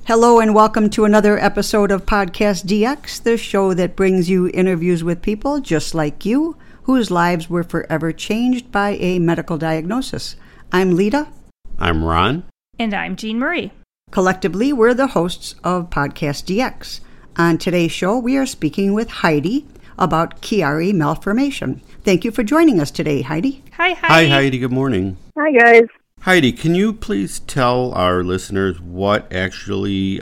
Hello and welcome to another episode of Podcast DX, the show that brings you interviews with people just like you, whose lives were forever changed by a medical diagnosis. I'm Lita. I'm Ron. And I'm Jean Marie. Collectively, we're the hosts of Podcast DX. On today's show, we are speaking with Heidi about Chiari malformation. Thank you for joining us today, Heidi. Hi, Heidi. Hi, Heidi. Good morning. Hi, guys. Heidi, can you please tell our listeners what actually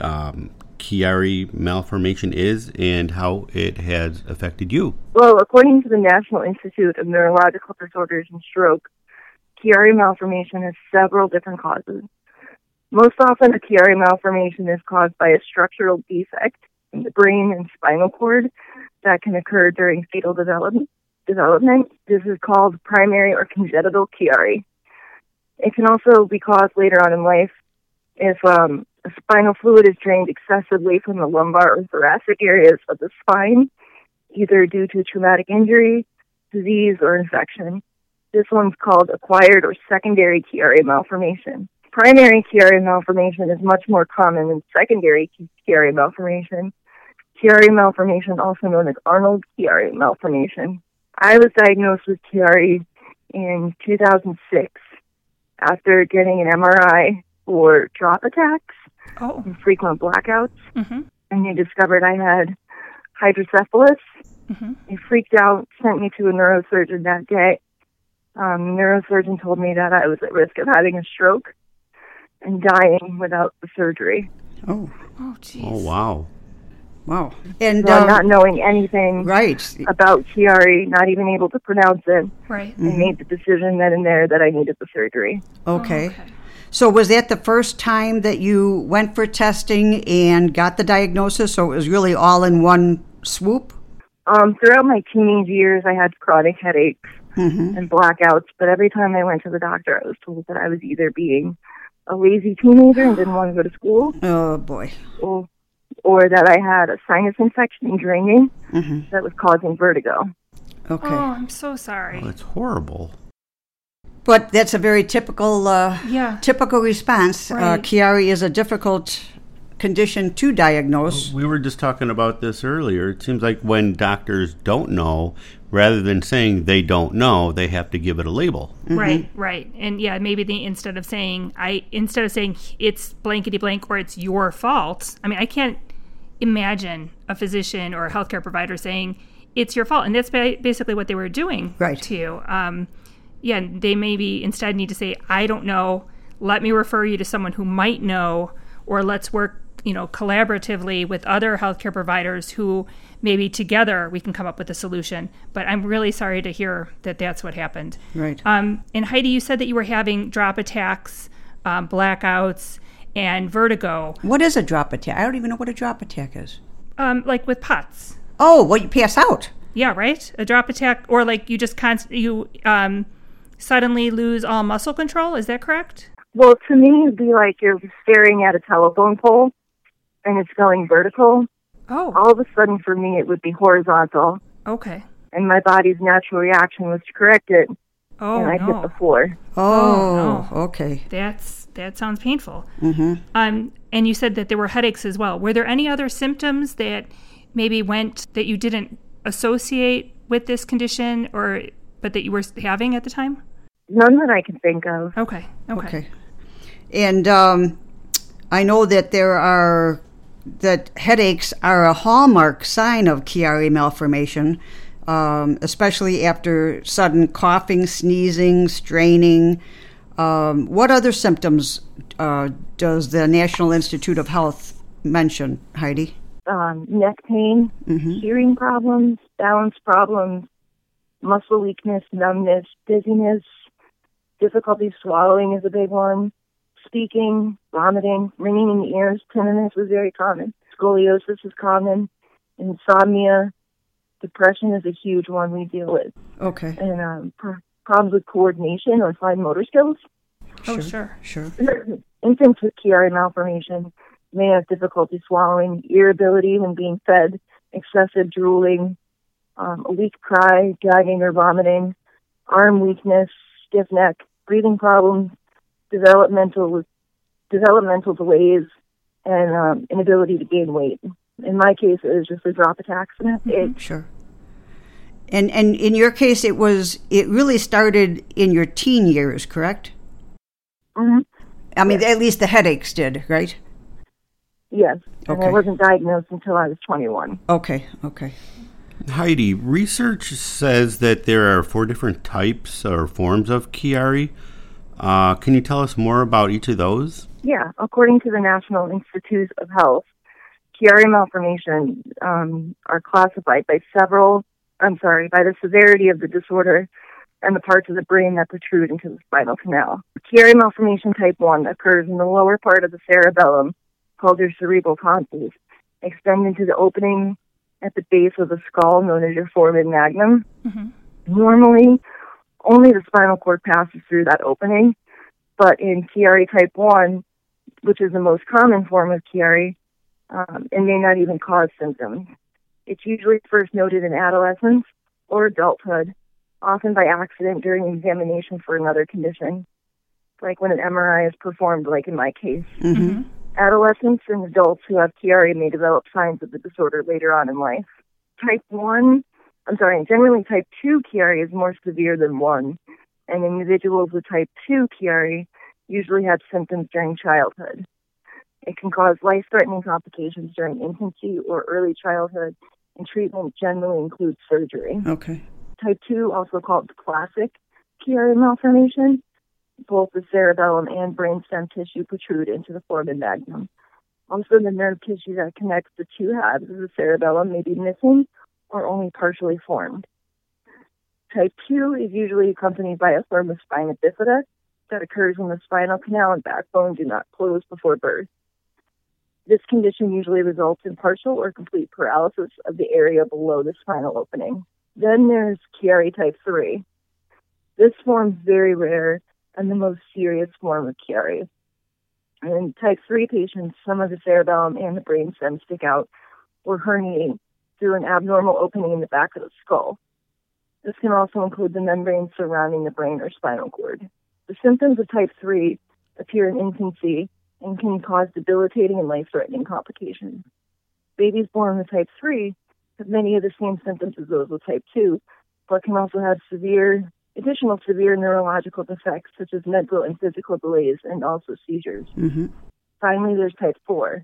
Chiari malformation is and how it has affected you? Well, according to the National Institute of Neurological Disorders and Stroke, Chiari malformation has several different causes. Most often, a Chiari malformation is caused by a structural defect in the brain and spinal cord that can occur during fetal development. This is called primary or congenital Chiari. It can also be caused later on in life if spinal fluid is drained excessively from the lumbar or thoracic areas of the spine, either due to traumatic injury, disease, or infection. This one's called acquired or secondary Chiari malformation. Primary Chiari malformation is much more common than secondary Chiari malformation. Chiari malformation, also known as Arnold-Chiari malformation. I was diagnosed with Chiari in 2006. After getting an MRI for drop attacks and frequent blackouts, and they discovered I had hydrocephalus. They freaked out, sent me to a neurosurgeon that day. The neurosurgeon told me that I was at risk of having a stroke and dying without the surgery. Oh, geez. Oh, wow. Wow. And not knowing anything right. about Chiari, not even able to pronounce it, right. I made the decision then and there that I needed the surgery. Okay. So was that the first time that you went for testing and got the diagnosis, so it was really all in one swoop? Throughout my teenage years, I had chronic headaches and blackouts, but every time I went to the doctor, I was told that I was either being a lazy teenager and didn't want to go to school. Oh, boy. Or that I had a sinus infection and draining that was causing vertigo. Okay. Oh, I'm so sorry. Oh, it's horrible. But that's a very typical typical response. Right. Chiari is a difficult condition to diagnose. We were just talking about this earlier. It seems like when doctors don't know, rather than saying they don't know, they have to give it a label. Right. And yeah, maybe instead of saying it's blankety blank or it's your fault. I mean, I can't imagine a physician or a healthcare provider saying it's your fault, and that's basically what they were doing to you. They maybe instead need to say, I don't know, let me refer you to someone who might know, or let's work collaboratively with other healthcare providers who maybe together we can come up with a solution. But I'm really sorry to hear that that's what happened. Right. And Heidi, you said that you were having drop attacks, blackouts, and vertigo. What is a drop attack? I don't even know what a drop attack is. Like with POTS. Oh, well, you pass out. Yeah, right? A drop attack, or like you just suddenly lose all muscle control. Is that correct? Well, to me, it'd be like you're staring at a telephone pole and it's going vertical. Oh. All of a sudden, for me, it would be horizontal. Okay. And my body's natural reaction was to correct it. Oh, and I hit the floor. Oh, no. Okay. That sounds painful. And you said that there were headaches as well. Were there any other symptoms that maybe that you didn't associate with this condition, but that you were having at the time? None that I can think of. Okay. And I know that that headaches are a hallmark sign of Chiari malformation, especially after sudden coughing, sneezing, straining. What other symptoms does the National Institute of Health mention, Heidi? Neck pain, hearing problems, balance problems, muscle weakness, numbness, dizziness, difficulty swallowing is a big one, speaking, vomiting, ringing in the ears, tinnitus is very common, scoliosis is common, insomnia, depression is a huge one we deal with. Okay. And problems with coordination or fine motor skills. Oh, sure. Infants with Chiari malformation may have difficulty swallowing, irritability when being fed, excessive drooling, a weak cry, gagging or vomiting, arm weakness, stiff neck, breathing problems, developmental delays, and inability to gain weight. In my case, it was just a drop-it accident. Sure. And in your case, it really started in your teen years, correct? Mm-hmm. I mean, at least the headaches did, right? Yes. And Okay. I wasnwasn't diagnosed until I was 21. Okay. Heidi, research says that there are 4 different types or forms of Chiari. Can you tell us more about each of those? Yeah. According to the National Institutes of Health, Chiari malformations are classified by the severity of the disorder and the parts of the brain that protrude into the spinal canal. Chiari malformation type 1 occurs in the lower part of the cerebellum, called your cerebral tonsils, extend into the opening at the base of the skull known as your foramen magnum. Mm-hmm. Normally, only the spinal cord passes through that opening, but in Chiari type 1, which is the most common form of Chiari, it may not even cause symptoms. It's usually first noted in adolescence or adulthood, often by accident during examination for another condition, like when an MRI is performed, like in my case. Mm-hmm. Adolescents and adults who have Chiari may develop signs of the disorder later on in life. Generally type 2 Chiari is more severe than 1, and individuals with type 2 Chiari usually have symptoms during childhood. It can cause life-threatening complications during infancy or early childhood, and treatment generally includes surgery. Okay. Type 2, also called classic Chiari malformation, both the cerebellum and brainstem tissue protrude into the foramen magnum. Also, the nerve tissue that connects the two halves of the cerebellum may be missing or only partially formed. Type 2 is usually accompanied by a form of spina bifida that occurs when the spinal canal and backbone do not close before birth. This condition usually results in partial or complete paralysis of the area below the spinal opening. Then there's Chiari type 3. This form is very rare and the most serious form of Chiari. In type 3 patients, some of the cerebellum and the brainstem stick out or herniate through an abnormal opening in the back of the skull. This can also include the membrane surrounding the brain or spinal cord. The symptoms of type 3 appear in infancy and can cause debilitating and life-threatening complications. Babies born with type 3 have many of the same symptoms as those with type 2, but can also have additional severe neurological defects such as mental and physical delays and also seizures. Mm-hmm. Finally, there's type 4.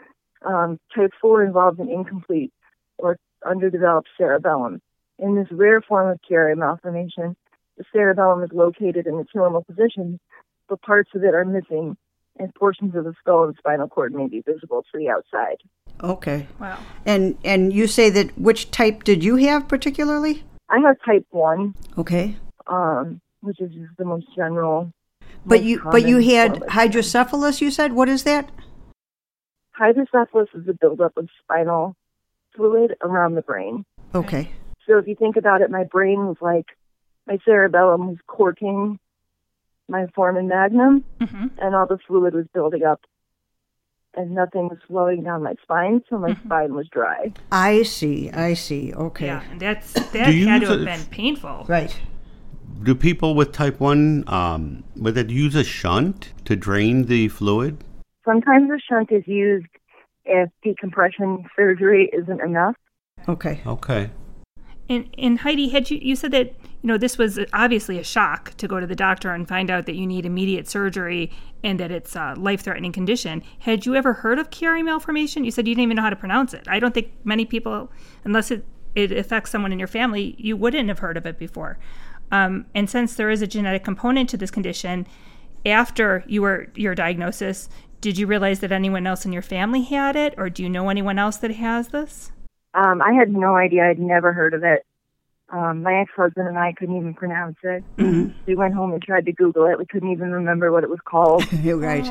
Type 4 involves an incomplete or underdeveloped cerebellum. In this rare form of Chiari malformation, the cerebellum is located in its normal position, but parts of it are missing, and portions of the skull and spinal cord may be visible to the outside. Okay. Wow. And you say that which type did you have particularly? I have type 1, Okay. which is just the most general. But most you common had form of hydrocephalus, you said? What is that? hydrocephalus is the buildup of spinal fluid around the brain. Okay. So if you think about it, my brain was like, my cerebellum was corking my foramen magnum, Mm-hmm. and all the fluid was building up, and nothing was flowing down my spine, so my spine was dry. I see. Okay. Yeah, and that you had to use have a- been painful. Right. Do people with type 1, would they use a shunt to drain the fluid? Sometimes a shunt is used if decompression surgery isn't enough. Okay. Okay. And Heidi, had you said that this was obviously a shock to go to the doctor and find out that you need immediate surgery and that it's a life-threatening condition. Had you ever heard of Chiari malformation? You said you didn't even know how to pronounce it. I don't think many people, unless it affects someone in your family, you wouldn't have heard of it before. And since there is a genetic component to this condition, after your diagnosis, did you realize that anyone else in your family had it, or do you know anyone else that has this? I had no idea. I'd never heard of it. My ex-husband and I couldn't even pronounce it. Mm-hmm. We went home and tried to Google it. We couldn't even remember what it was called. Right.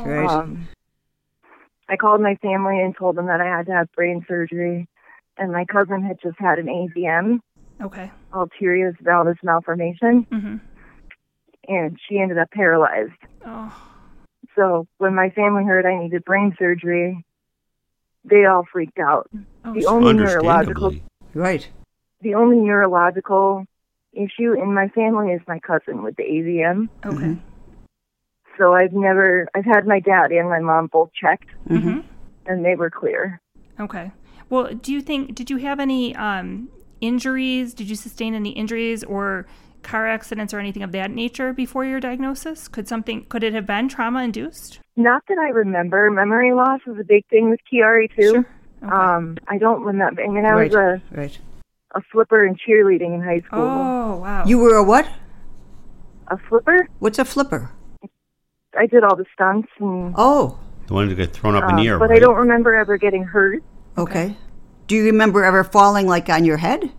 I called my family and told them that I had to have brain surgery, and my cousin had just had an AVM, Okay. arterial valgus malformation, Mm-hmm. and she ended up paralyzed. Oh. So when my family heard I needed brain surgery, they all freaked out. Oh, The only Understandably. the only neurological issue in my family is my cousin with the AVM. Okay. Mhm. So I've had my dad and my mom both checked, Mm-hmm. and they were clear. Okay. Well, did you have any injuries? Did you sustain any injuries or car accidents or anything of that nature before your diagnosis? Could it have been trauma-induced? Not that I remember. Memory loss is a big thing with Chiari, too. Sure. Okay. I don't remember. I mean, I was a flipper in cheerleading in high school. Oh, wow. You were a what? A flipper? What's a flipper? I did all the stunts. And, Oh, The one that got thrown up in the air, but right? I don't remember ever getting hurt. okay. Do you remember ever falling like on your head?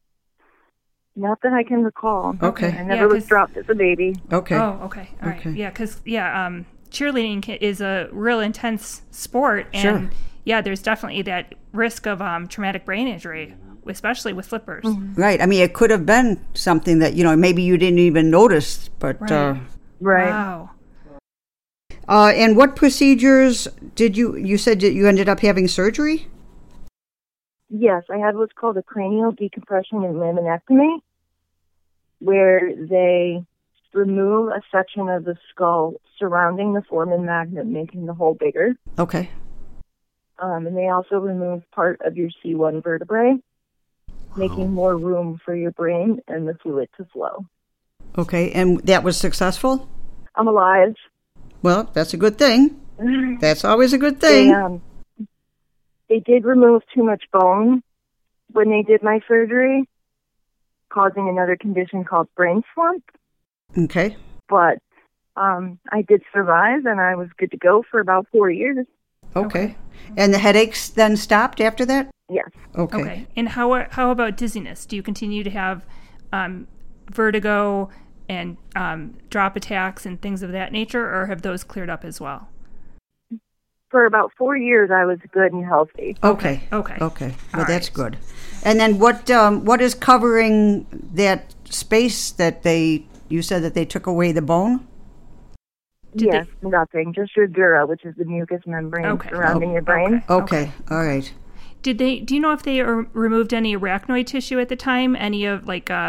Not that I can recall. Okay. I never was dropped as a baby. Okay. Oh, okay. All right. Okay. Yeah, because, cheerleading is a real intense sport. And, Sure. yeah, there's definitely that risk of traumatic brain injury, especially with flippers. Mm-hmm. Right. I mean, it could have been something that, maybe you didn't even notice, but... Right. Right. Wow. And what procedures did you said that you ended up having surgery? Yes, I had what's called a cranial decompression and laminectomy, where they remove a section of the skull surrounding the foramen magnum, making the hole bigger. Okay. And they also remove part of your C1 vertebrae, making more room for your brain and the fluid to flow. Okay. And that was successful? I'm alive. Well, that's a good thing. That's always a good thing. They did remove too much bone when they did my surgery, causing another condition called brain slump. Okay. But I did survive, and I was good to go for about 4 years. Okay. And the headaches then stopped after that? Yes. Okay. Okay. And how about dizziness? Do you continue to have vertigo and drop attacks and things of that nature, or have those cleared up as well? For about 4 years, I was good and healthy. Okay. Okay. Okay. Well, All that's right. good. And then what is covering that space that you said that they took away the bone? Yes, nothing. Just your dura, which is the mucous membrane surrounding your brain. Okay. All right. Do you know if they removed any arachnoid tissue at the time? Any of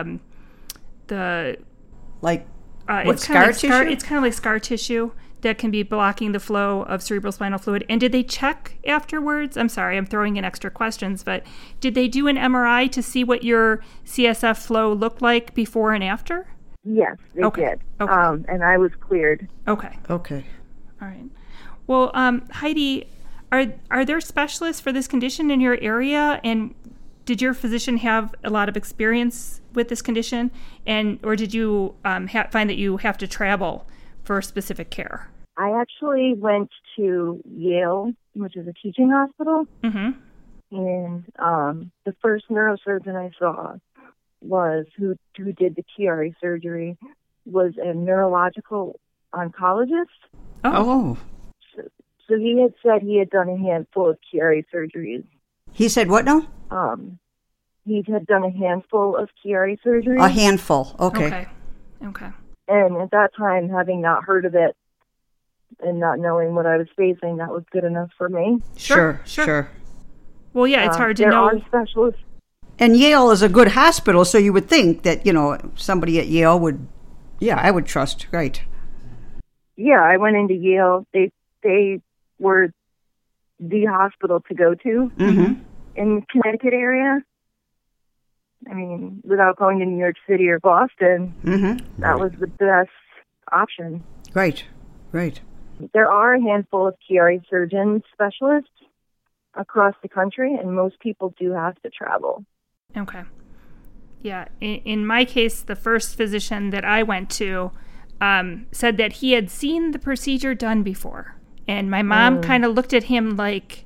the Like what, it's scar kind of tissue? It's kind of like scar tissue that can be blocking the flow of cerebrospinal fluid. And did they check afterwards? I'm sorry, I'm throwing in extra questions, but did they do an MRI to see what your CSF flow looked like before and after? Yes, they did. Okay. And I was cleared. Okay. Okay. All right. Well, Heidi, are there specialists for this condition in your area? And did your physician have a lot of experience with this condition? Or did you find that you have to travel for specific care? I actually went to Yale, which is a teaching hospital. Mm-hmm. And the first neurosurgeon I saw was who did the Chiari surgery was a neurological oncologist. Oh. So he had said he had done a handful of Chiari surgeries. He said what now? He had done a handful of Chiari surgeries. A handful. Okay. Okay. And at that time, having not heard of it and not knowing what I was facing, that was good enough for me. Sure. Well, yeah, it's hard to there know. Are specialists. And Yale is a good hospital, so you would think that, somebody at Yale would, I would trust, right. Yeah, I went into Yale. They were the hospital to go to in the Connecticut area. I mean, without going to New York City or Boston, that was the best option. Right. There are a handful of Chiari surgeon specialists across the country, and most people do have to travel. Okay. Yeah. In my case, the first physician that I went to said that he had seen the procedure done before. And my mom kind of looked at him like,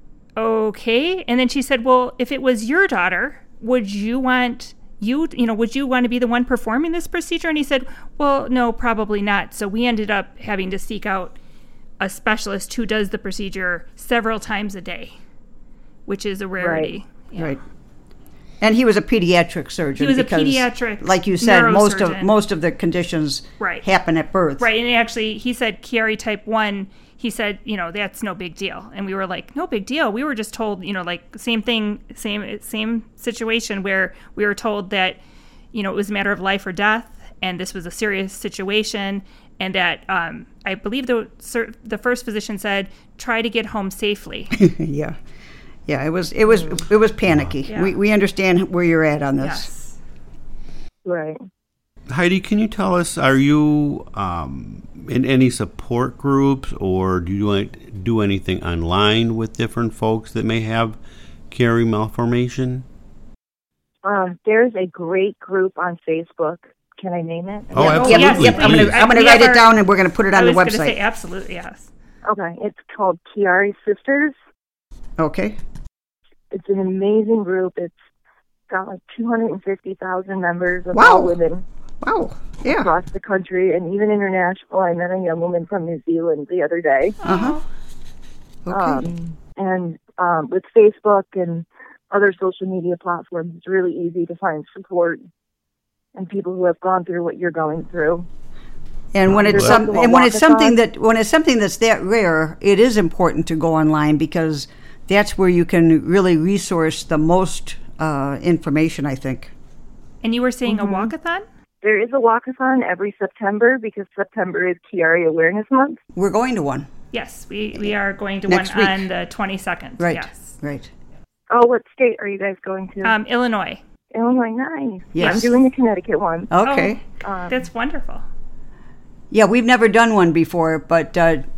okay. And then she said, well, if it was your daughter, would you want to be the one performing this procedure? And he said, well, no, probably not. So we ended up having to seek out a specialist who does the procedure several times a day, which is a rarity. Right. Yeah. Right. And he was a pediatric surgeon. He was because, a pediatric like you said, neurosurgeon. most of the conditions happen at birth. Right, and actually, he said Chiari type 1, he said, that's no big deal. And we were like, no big deal. We were just told, same thing, same situation where we were told that, it was a matter of life or death. and this was a serious situation, and that I believe the first physician said, try to get home safely. Yeah. Yeah, it was panicky. Yeah. We understand where you're at on this. Yes. Right. Heidi, can you tell us, are you in any support groups, or do you do anything online with different folks that may have Chiari malformation? There's a great group on Facebook. Can I name it? Oh, Yep, absolutely. yep. I'm going to write it down, and we're going to put it on the I was website. going to say absolutely, yes. Okay. It's called Chiari Sisters. Okay. It's an amazing group. It's got like 250,000 members of Wow. all women Wow. Yeah. across the country and even international. I met a young woman from New Zealand the other day. Uh-huh. Okay. And with Facebook and other social media platforms, it's really easy to find support and people who have gone through what you're going through. And when it's There's also a when it's something walkathon. that's that rare, it is important to go online, because that's where you can really resource the most information, I think. And you were saying a walkathon? There is a walkathon every September because September is Chiari Awareness Month. We're going to one. Yes, we are going to Next one week. on the 22nd. Right. Yes. Right. Oh, what state are you guys going to? Illinois. Illinois, nice. Yes. I'm doing the Connecticut one. Okay. That's wonderful. Yeah, we've never done one before, but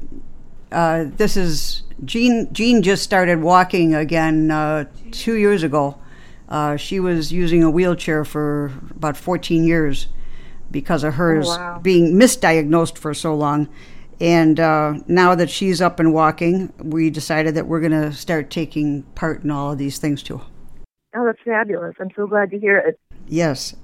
this is Jean just started walking again 2 years ago. She was using a wheelchair for about 14 years because of hers being misdiagnosed for so long. And now that she's up and walking, we decided that we're going to start taking part in all of these things too. Oh, that's fabulous. I'm so glad to hear it. Yes.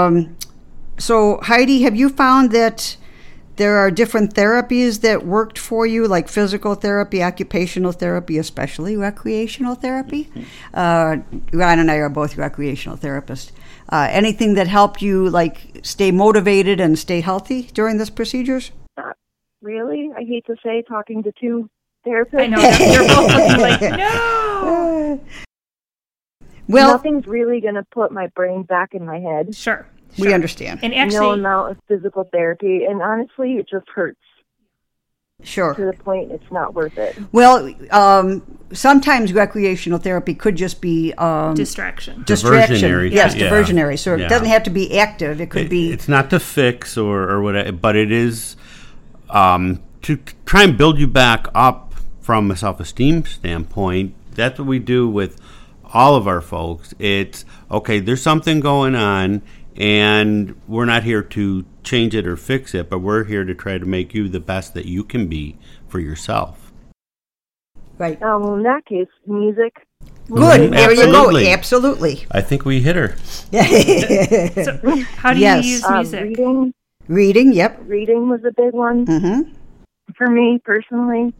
So, Heidi, have you found that there are different therapies that worked for you, like physical therapy, occupational therapy, especially recreational therapy? Ron and I are both recreational therapists. Anything that helped you, like, stay motivated and stay healthy during this procedures? Really? I hate to say, talking to two therapists. I know. They're both looking like, no. Well, nothing's really going to put my brain back in my head. Sure. we understand. And No actually, amount of physical therapy, and honestly, it just hurts to Sure. the point it's not worth it. Well, sometimes recreational therapy could just be distraction. distraction. Diversionary. Yes, Yeah. diversionary. So it Yeah. doesn't have to be active. It could be. It's not to fix or whatever, but it is to try and build you back up from a self-esteem standpoint. That's what we do with all of our folks. It's, okay, there's something going on, and we're not here to change it or fix it, but we're here to try to make you the best that you can be for yourself. Right. Well, in that case, music. Good. There you go. Absolutely. Absolutely. I think we hit her. So how do Yes. you use music? Reading Yep. Reading was a big one Mm-hmm. for me personally.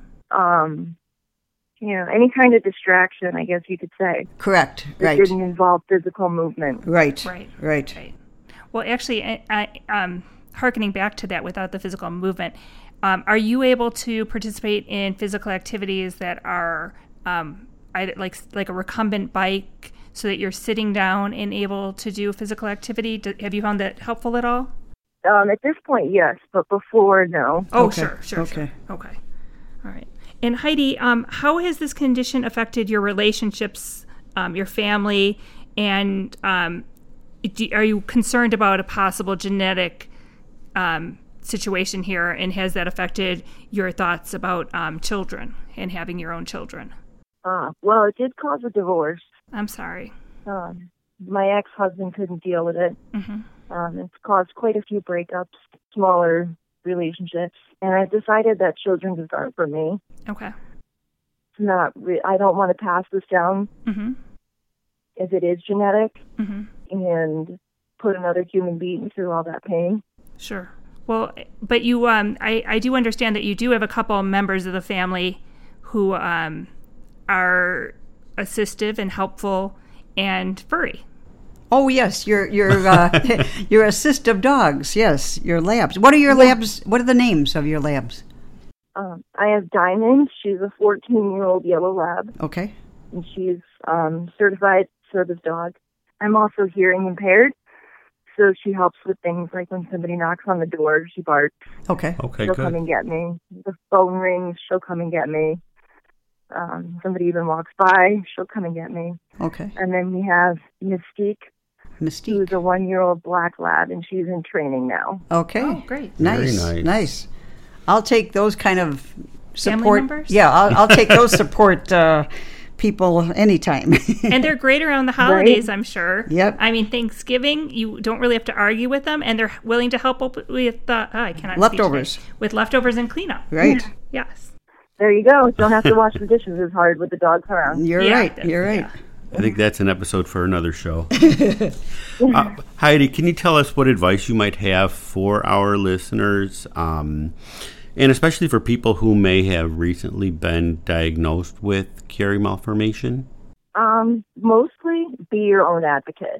Any kind of distraction, I guess you could say. Correct. That Right. didn't involve physical movement. Right. Right. Right. Right. Well, actually, hearkening back to that, without the physical movement, are you able to participate in physical activities that are like a recumbent bike, so that you're sitting down and able to do physical activity? Have you found that helpful at all? At this point, yes, but before, no. Oh, Okay. sure. Okay. Okay. All right. And Heidi, how has this condition affected your relationships, your family, and are you concerned about a possible genetic situation here, and has that affected your thoughts about children and having your own children? Well, it did cause a divorce. I'm sorry. My ex-husband couldn't deal with it. Mm-hmm. It's caused quite a few breakups, smaller relationships, and I decided that children just aren't for me. Okay. It's not. I don't want to pass this down Mm-hmm. if it is genetic Mm-hmm. and put another human being through all that pain. Sure. Well, but you, I do understand that you do have a couple members of the family who are assistive and helpful and furry. Oh yes, your your assistive dogs. Yes, your labs. What are your labs? What are the names of your labs? I have Diamond. She's a 14-year-old yellow lab, Okay. and she's certified service dog. I'm also hearing impaired, So she helps with things like when somebody knocks on the door, she barks. Okay. Okay, She'll good. come and get me. The phone rings, she'll come and get me. Somebody even walks by, she'll come and get me. Okay. And then we have Mystique, who's Mystique. a 1-year-old black lab, and she's in training now. Okay. Oh, great. Nice. Very nice. Nice. I'll take those kind of Family support. members? Yeah, I'll take those support people anytime. And they're great around the holidays, I'm sure. Yep. I mean, Thanksgiving, you don't really have to argue with them, and they're willing to help up with I cannot speak Leftovers. today. With leftovers and cleanup. Right. Yes. There you go. Don't have to wash the dishes as hard with the dogs around. You're Yeah, right. You're right. yeah. I think that's an episode for another show. Heidi, can you tell us what advice you might have for our listeners, and especially for people who may have recently been diagnosed with Chiari malformation? Mostly be your own advocate.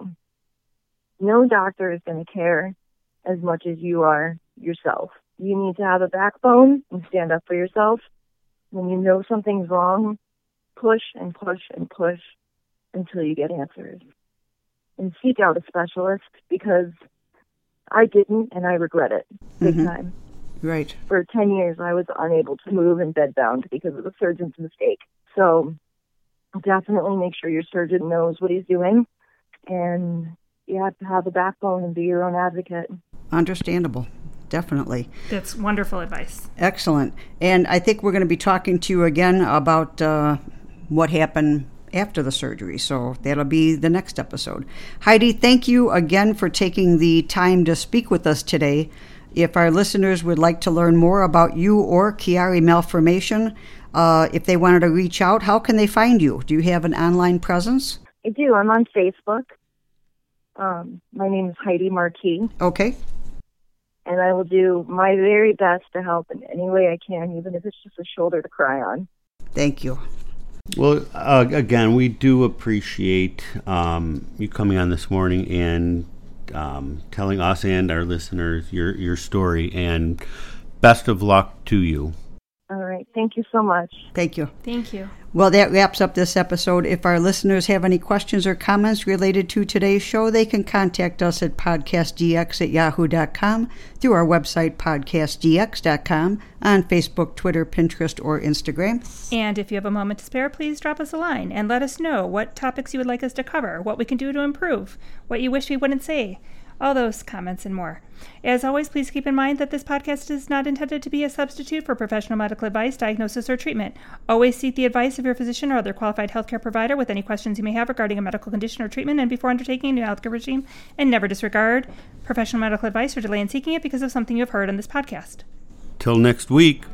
No doctor is going to care as much as you are yourself. You need to have a backbone and stand up for yourself. When you know something's wrong, push and push and push until you get answers. And seek out a specialist, because I didn't, and I regret it big time. Right. For 10 years, I was unable to move and bedbound because of the surgeon's mistake. So definitely make sure your surgeon knows what he's doing, and you have to have a backbone and be your own advocate. Understandable. Definitely. That's wonderful advice. Excellent. And I think we're going to be talking to you again about what happened after the surgery. So that'll be the next episode. Heidi, thank you again for taking the time to speak with us today. If our listeners would like to learn more about you or Chiari malformation, if they wanted to reach out, how can they find you? Do you have an online presence? I do. I'm on Facebook. My name is Heidi Marquis. Okay. And I will do my very best to help in any way I can, even if it's just a shoulder to cry on. Thank you. Well, again, we do appreciate you coming on this morning and telling us and our listeners your story, and best of luck to you. All right. Thank you so much. Thank you. Thank you. Well, that wraps up this episode. If our listeners have any questions or comments related to today's show, they can contact us at podcastdx@yahoo.com, through our website, podcastdx.com, on Facebook, Twitter, Pinterest, or Instagram. And if you have a moment to spare, please drop us a line and let us know what topics you would like us to cover, what we can do to improve, what you wish we wouldn't say, all those comments and more. As always, please keep in mind that this podcast is not intended to be a substitute for professional medical advice, diagnosis, or treatment. Always seek the advice of your physician or other qualified healthcare provider with any questions you may have regarding a medical condition or treatment and before undertaking a new healthcare regime, and never disregard professional medical advice or delay in seeking it because of something you have heard on this podcast. Till next week.